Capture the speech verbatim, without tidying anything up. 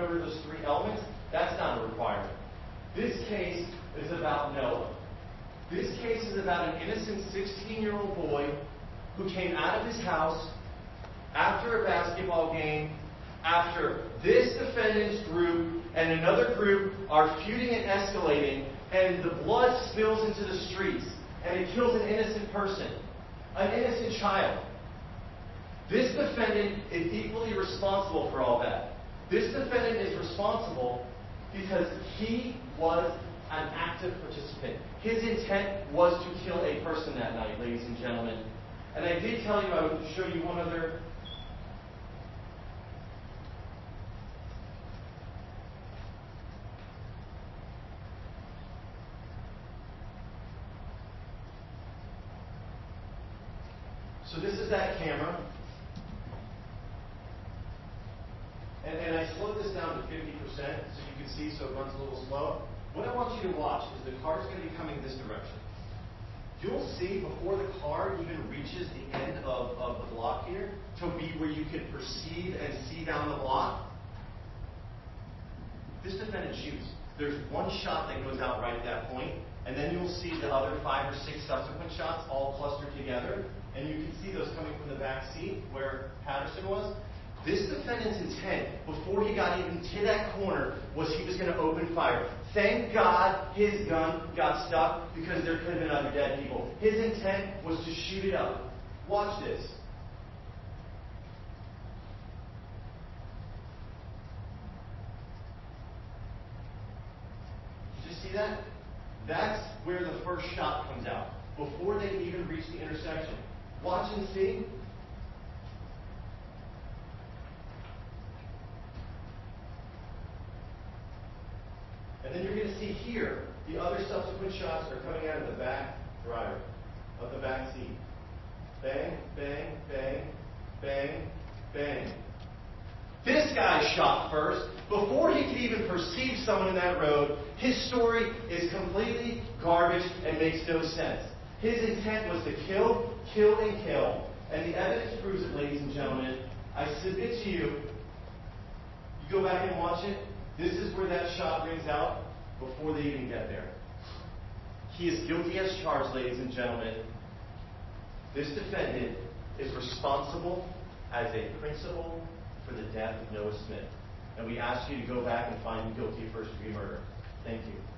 over those three elements, that's not a requirement. This case is about Noah. This case is about an innocent sixteen-year-old boy who came out of his house after a basketball game, after this defendant's group and another group are feuding and escalating, and the blood spills into the streets, and it kills an innocent person, an innocent child. This defendant is equally responsible for all that. This defendant is responsible because he was an active participant. His intent was to kill a person that night, ladies and gentlemen. And I did tell you I would show you one other. So this is that camera. And, and I slowed this down to fifty percent so you can see, so it runs a little slow. What I want you to watch is the car is going to be coming this direction. You'll see before the car even reaches the end of, of the block here, to be where you can perceive and see down the block, this defendant shoots. There's one shot that goes out right at that point, and then you'll see the other five or six subsequent shots all clustered together, and you can see those coming from the back seat where Patterson was. This defendant's intent, before he got even to that corner, was he was going to open fire. Thank God his gun got stuck, because there could have been other dead people. His intent was to shoot it up. Watch this. Did you see that? That's where the first shot comes out, before they even reach the intersection. Watch and see. And then you're going to see here, the other subsequent shots are coming out of the back driver, of the back seat. Bang, bang, bang, bang, bang. This guy shot first. Before he could even perceive someone in that road, his story is completely garbage and makes no sense. His intent was to kill, kill, and kill. And the evidence proves it, ladies and gentlemen. I submit to you, you go back and watch it, this is where that shot rings out before they even get there. He is guilty as charged, ladies and gentlemen. This defendant is responsible as a principal for the death of Noah Smith. And we ask you to go back and find him guilty of first-degree murder. Thank you.